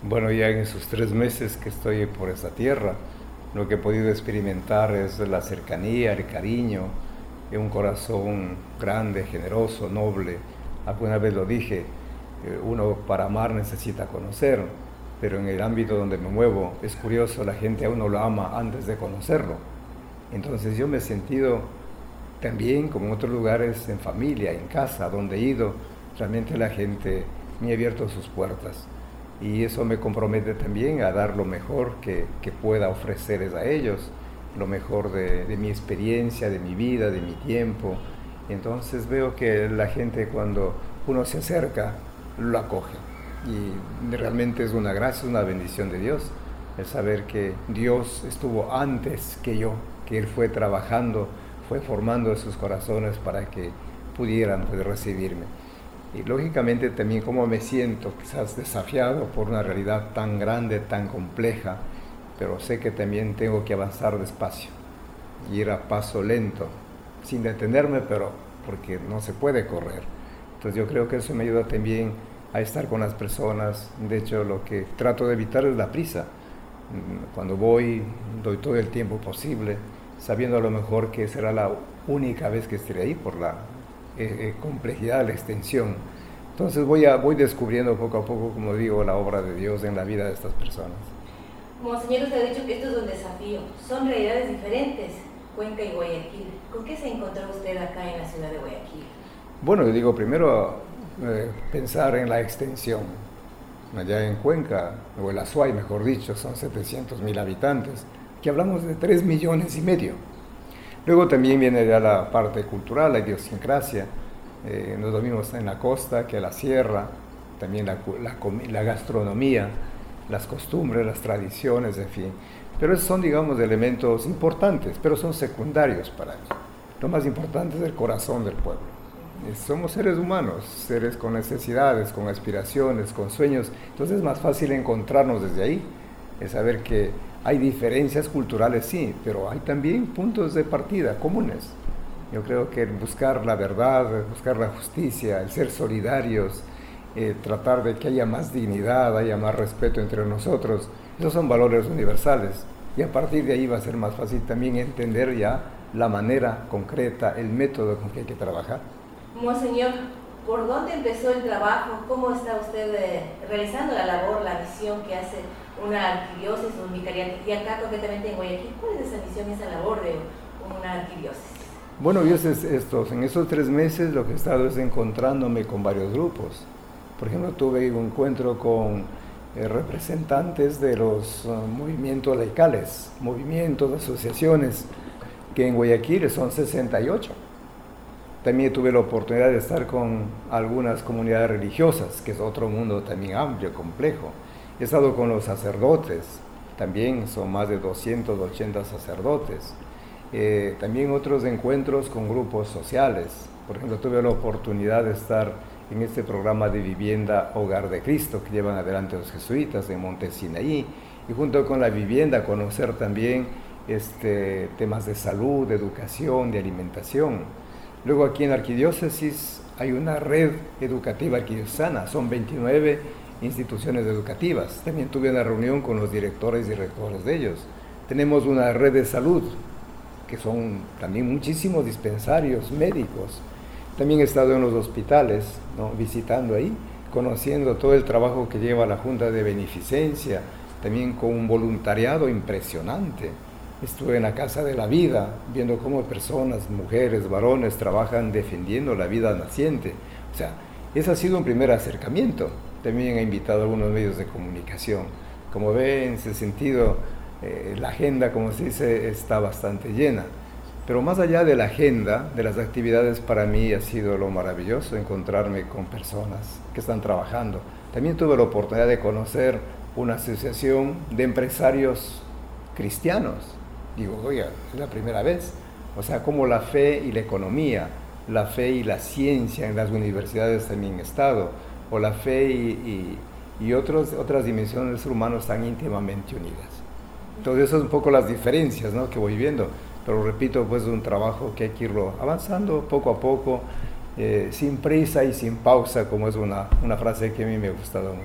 Bueno, ya en esos 3 meses que estoy por esta tierra, lo que he podido experimentar es la cercanía, el cariño, un corazón grande, generoso, noble. Alguna vez lo dije, uno para amar necesita conocer, pero en el ámbito donde me muevo es curioso, la gente a uno lo ama antes de conocerlo. Entonces yo me he sentido también, como en otros lugares, en familia, en casa, donde he ido, realmente la gente me ha abierto sus puertas. Y eso me compromete también a dar lo mejor que pueda ofrecerles a ellos, lo mejor de mi experiencia, de mi vida, de mi tiempo. Entonces veo que la gente cuando uno se acerca, lo acoge. Y realmente es una gracia, una bendición de Dios, el saber que Dios estuvo antes que yo, que Él fue trabajando, fue formando sus corazones para que pudieran recibirme. Y lógicamente también cómo me siento, quizás desafiado por una realidad tan grande, tan compleja, pero sé que también tengo que avanzar despacio, ir a paso lento, sin detenerme, pero porque no se puede correr. Entonces yo creo que eso me ayuda también a estar con las personas. De hecho, lo que trato de evitar es la prisa. Cuando voy, doy todo el tiempo posible, sabiendo a lo mejor que será la única vez que estaré ahí por la complejidad, la extensión. Entonces voy descubriendo poco a poco, como digo, la obra de Dios en la vida de estas personas. Monseñor, usted ha dicho que esto es un desafío. Son realidades diferentes, Cuenca y Guayaquil. ¿Con qué se encontró usted acá en la ciudad de Guayaquil? Bueno, yo digo primero pensar en la extensión. Allá en Cuenca, o el Azuay mejor dicho, son 700,000 habitantes, que hablamos de 3,5 millones. Luego también viene ya la parte cultural, la idiosincrasia. No es lo mismo en la costa que en la sierra, también la gastronomía, las costumbres, las tradiciones, en fin. Pero esos son, digamos, elementos importantes, pero son secundarios para mí. Lo más importante es el corazón del pueblo. Somos seres humanos, seres con necesidades, con aspiraciones, con sueños. Entonces es más fácil encontrarnos desde ahí, es saber que hay diferencias culturales, sí, pero hay también puntos de partida comunes. Yo creo que el buscar la verdad, buscar la justicia, el ser solidarios, tratar de que haya más dignidad, haya más respeto entre nosotros, esos son valores universales. Y a partir de ahí va a ser más fácil también entender ya la manera concreta, el método con que hay que trabajar. Monseñor, ¿por dónde empezó el trabajo? ¿Cómo está usted realizando la labor, la misión que hace una arquidiócesis, un vicariato? Y acá concretamente en Guayaquil, ¿cuál es esa misión, esa labor de una arquidiócesis? Bueno, yo en esos 3 meses lo que he estado es encontrándome con varios grupos. Por ejemplo, tuve un encuentro con representantes de los movimientos laicales, movimientos, asociaciones, que en Guayaquil son 68. También tuve la oportunidad de estar con algunas comunidades religiosas, que es otro mundo también amplio, complejo. He estado con los sacerdotes, también son más de 280 sacerdotes. También otros encuentros con grupos sociales. Por ejemplo, tuve la oportunidad de estar en este programa de vivienda Hogar de Cristo que llevan adelante los jesuitas en Monte Sinaí, y junto con la vivienda conocer también temas de salud, de educación, de alimentación. Luego aquí en la arquidiócesis hay una red educativa arquidiocesana, son 29 instituciones educativas. También tuve una reunión con los directores y rectores de ellos. Tenemos una red de salud, que son también muchísimos dispensarios médicos. También he estado en los hospitales, ¿no?, visitando ahí, conociendo todo el trabajo que lleva la Junta de Beneficencia, también con un voluntariado impresionante. Estuve en la Casa de la Vida, viendo cómo personas, mujeres, varones, trabajan defendiendo la vida naciente. O sea, ese ha sido un primer acercamiento. También he invitado a algunos medios de comunicación. Como ven, en ese sentido, la agenda, como se dice, está bastante llena. Pero más allá de la agenda, de las actividades, para mí ha sido lo maravilloso encontrarme con personas que están trabajando. También tuve la oportunidad de conocer una asociación de empresarios cristianos. Digo, oiga, es la primera vez. O sea, como la fe y la economía, la fe y la ciencia en las universidades también he estado, o la fe y otras dimensiones del ser humano están íntimamente unidas. Entonces, esas son un poco las diferencias, ¿no?, que voy viendo. Pero repito, pues es un trabajo que hay que irlo avanzando poco a poco, sin prisa y sin pausa, como es una frase que a mí me ha gustado mucho.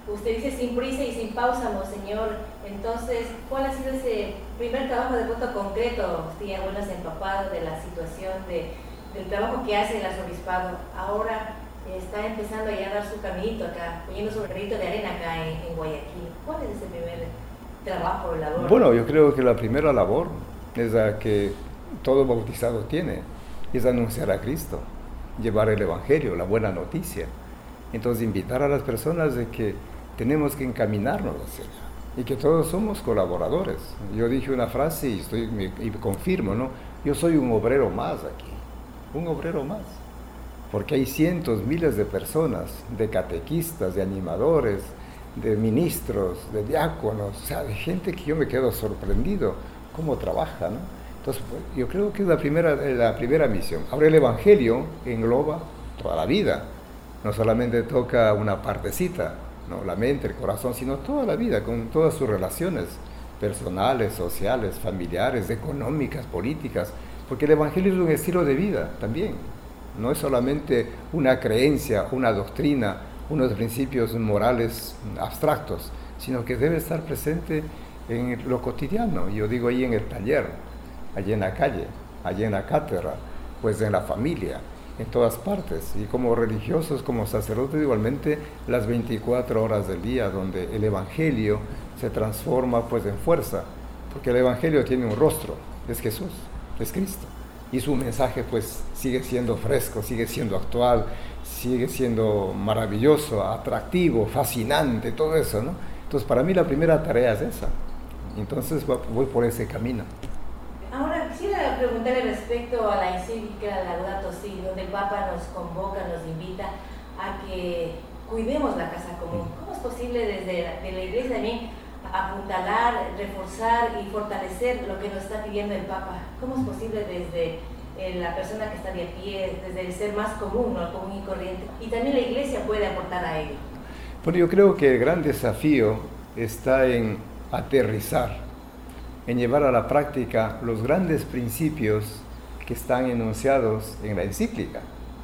Usted dice sin prisa y sin pausa, monseñor. Entonces, ¿cuál ha sido ese primer trabajo de punto concreto? Usted ya bueno se empapado de la situación del trabajo que hace el arzobispado. Ahora está empezando ya a dar su caminito acá, poniendo su granito de arena acá en Guayaquil. ¿Cuál es ese primer trabajo o labor? Bueno, yo creo que la primera labor es la que todo bautizado tiene, es anunciar a Cristo, llevar el Evangelio, la buena noticia. Entonces, invitar a las personas de que tenemos que encaminarnos hacia allá y que todos somos colaboradores. Yo dije una frase y confirmo, ¿no? Yo soy un obrero más aquí, un obrero más, porque hay cientos, miles de personas, de catequistas, de animadores, de ministros, de diáconos, o sea, de gente que yo me quedo sorprendido cómo trabaja, ¿no? Entonces, pues, yo creo que es la primera misión. Ahora el Evangelio engloba toda la vida, no solamente toca una partecita, ¿no? La mente, el corazón, sino toda la vida, con todas sus relaciones personales, sociales, familiares, económicas, políticas, porque el Evangelio es un estilo de vida también, no es solamente una creencia, una doctrina, unos principios morales abstractos, sino que debe estar presente en lo cotidiano. Yo digo ahí en el taller, allí en la calle, allí en la cátedra, pues en la familia, en todas partes, y como religiosos, como sacerdotes igualmente, las 24 horas del día, donde el Evangelio se transforma pues en fuerza, porque el Evangelio tiene un rostro, es Jesús, es Cristo, y su mensaje pues sigue siendo fresco, sigue siendo actual, sigue siendo maravilloso, atractivo, fascinante, todo eso, ¿no? Entonces para mí la primera tarea es esa, entonces voy por ese camino. Ahora quisiera preguntarle respecto a la encíclica Laudato Si, donde el Papa nos convoca, nos invita a que cuidemos la casa común. ¿Cómo es posible desde la Iglesia también apuntalar, reforzar y fortalecer lo que nos está pidiendo el Papa? ¿Cómo es posible desde la persona que está de a pie, desde el ser más común, ¿no? Común y corriente? Y también la Iglesia puede aportar a ello. Bueno, yo creo que el gran desafío está en aterrizar, en llevar a la práctica los grandes principios que están enunciados en la encíclica,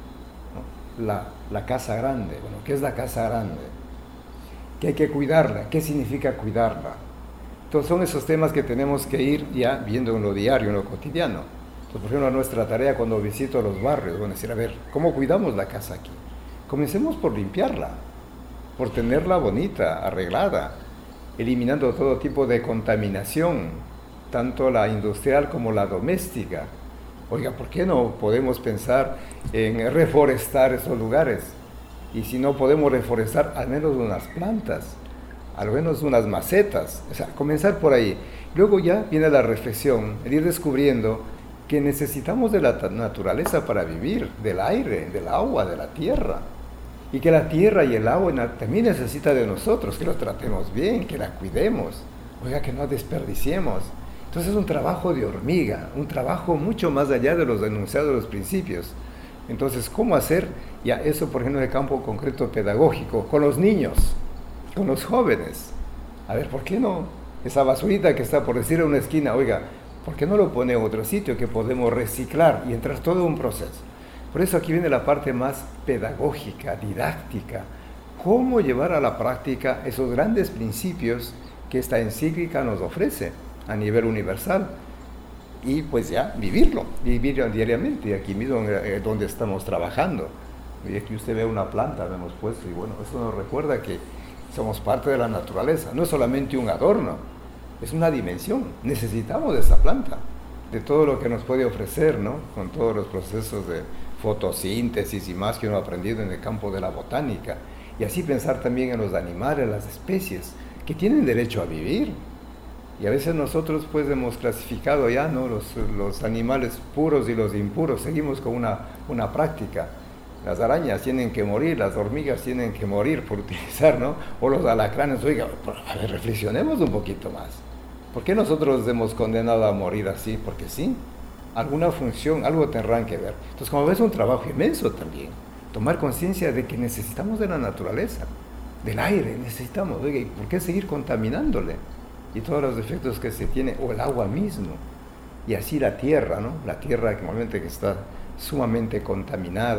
¿no? La casa grande. Bueno, ¿qué es la casa grande? Que hay que cuidarla. ¿Qué significa cuidarla? Entonces son esos temas que tenemos que ir ya viendo en lo diario, en lo cotidiano. Entonces, por ejemplo, nuestra tarea cuando visito los barrios, bueno, decir, a ver, ¿cómo cuidamos la casa aquí? Comencemos por limpiarla, por tenerla bonita, arreglada, eliminando todo tipo de contaminación, tanto la industrial como la doméstica. Oiga, ¿por qué no podemos pensar en reforestar esos lugares? Y si no podemos reforestar, al menos unas plantas, al menos unas macetas, o sea, comenzar por ahí. Luego ya viene la reflexión, el ir descubriendo que necesitamos de la naturaleza para vivir, del aire, del agua, de la tierra. Y que la tierra y el agua también necesita de nosotros, que lo tratemos bien, que la cuidemos, oiga, que no desperdiciemos. Entonces es un trabajo de hormiga, un trabajo mucho más allá de los enunciados de los principios. Entonces, ¿cómo hacer? Ya eso, por ejemplo, en el campo concreto pedagógico, con los niños, con los jóvenes. A ver, ¿por qué no? Esa basurita que está por decir en una esquina, oiga, ¿por qué no lo pone en otro sitio que podemos reciclar y entrar todo un proceso? Por eso aquí viene la parte más pedagógica, didáctica. ¿Cómo llevar a la práctica esos grandes principios que esta encíclica nos ofrece a nivel universal? Y pues ya vivirlo diariamente, aquí mismo donde estamos trabajando. Y aquí usted ve una planta, la hemos puesto, y bueno, eso nos recuerda que somos parte de la naturaleza, no es solamente un adorno, es una dimensión, necesitamos de esa planta, de todo lo que nos puede ofrecer, ¿no? Con todos los procesos de fotosíntesis y más que uno ha aprendido en el campo de la botánica, y así pensar también en los animales, las especies, que tienen derecho a vivir. Y a veces nosotros pues hemos clasificado ya, ¿no? los animales puros y los impuros, seguimos con una práctica. Las arañas tienen que morir, las hormigas tienen que morir por utilizar, ¿no? O los alacranes, oiga, a ver, reflexionemos un poquito más. ¿Por qué nosotros hemos condenado a morir así? Porque sí, alguna función, algo tendrán que ver. Entonces, como ves, es un trabajo inmenso también, tomar conciencia de que necesitamos de la naturaleza, del aire, necesitamos, oiga, ¿y por qué seguir contaminándole? Y todos los efectos que se tiene, o el agua mismo, y así la tierra, ¿no? La tierra que normalmente está sumamente contaminada,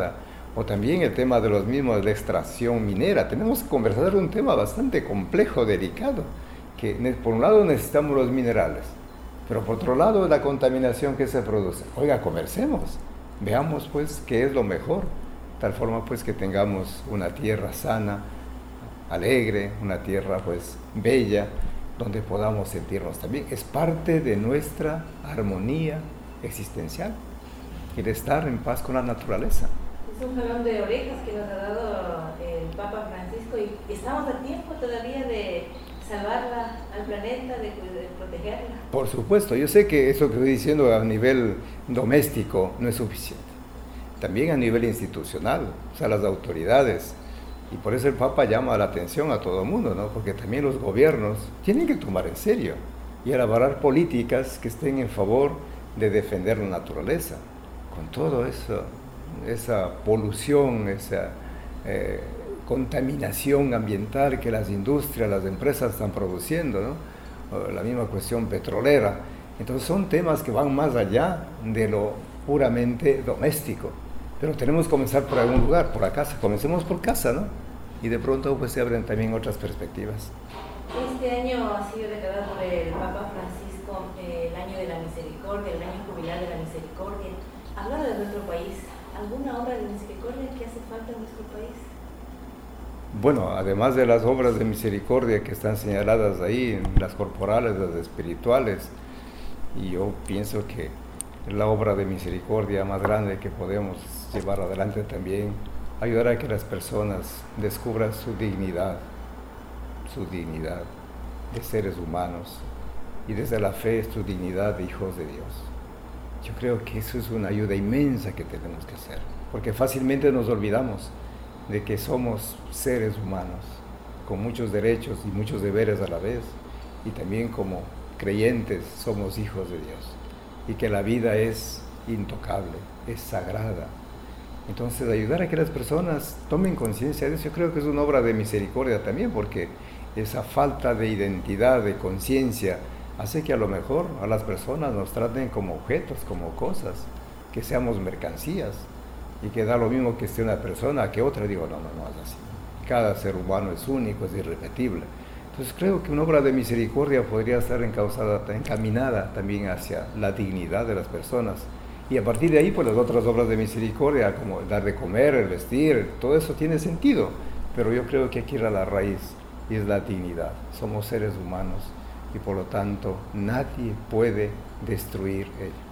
O también el tema de los mismos de la extracción minera. Tenemos que conversar un tema bastante complejo, delicado, que por un lado necesitamos los minerales, pero por otro lado la contaminación que se produce. Oiga, conversemos, veamos pues qué es lo mejor, tal forma pues que tengamos una tierra sana, alegre, una tierra pues bella, donde podamos sentirnos también. Es parte de nuestra armonía existencial, el estar en paz con la naturaleza. Es un jalón de orejas que nos ha dado el Papa Francisco y estamos a tiempo todavía de salvarla al planeta, de protegerla. Por supuesto, yo sé que eso que estoy diciendo a nivel doméstico no es suficiente. También a nivel institucional, o sea, las autoridades. Y por eso el Papa llama la atención a todo el mundo, ¿no? Porque también los gobiernos tienen que tomar en serio y elaborar políticas que estén en favor de defender la naturaleza. Con todo eso, esa polución, esa contaminación ambiental que las industrias, las empresas están produciendo, ¿no? La misma cuestión petrolera. Entonces son temas que van más allá de lo puramente doméstico. Pero tenemos que comenzar por algún lugar, por la casa. Comencemos por casa, ¿no? Y de pronto pues se abren también otras perspectivas. Este año ha sido declarado por el Papa Francisco el año de la misericordia, el año jubilar de la misericordia. Hablando de nuestro país, ¿alguna obra de misericordia que hace falta en nuestro país? Bueno, además de las obras de misericordia que están señaladas ahí, las corporales, las espirituales, y yo pienso que la obra de misericordia más grande que podemos llevar adelante también, ayudar a que las personas descubran su dignidad de seres humanos y desde la fe su dignidad de hijos de Dios. Yo creo que eso es una ayuda inmensa que tenemos que hacer, porque fácilmente nos olvidamos de que somos seres humanos con muchos derechos y muchos deberes a la vez, y también como creyentes somos hijos de Dios, y que la vida es intocable, es sagrada. Entonces ayudar a que las personas tomen conciencia de eso, yo creo que es una obra de misericordia también, porque esa falta de identidad, de conciencia, hace que a lo mejor a las personas nos traten como objetos, como cosas, que seamos mercancías, y que da lo mismo que esté una persona que otra. Digo, no es así. Cada ser humano es único, es irrepetible. Entonces creo que una obra de misericordia podría estar encaminada también hacia la dignidad de las personas. Y a partir de ahí, pues las otras obras de misericordia, como dar de comer, el vestir, todo eso tiene sentido. Pero yo creo que aquí era la raíz, y es la dignidad. Somos seres humanos, y por lo tanto nadie puede destruir ello.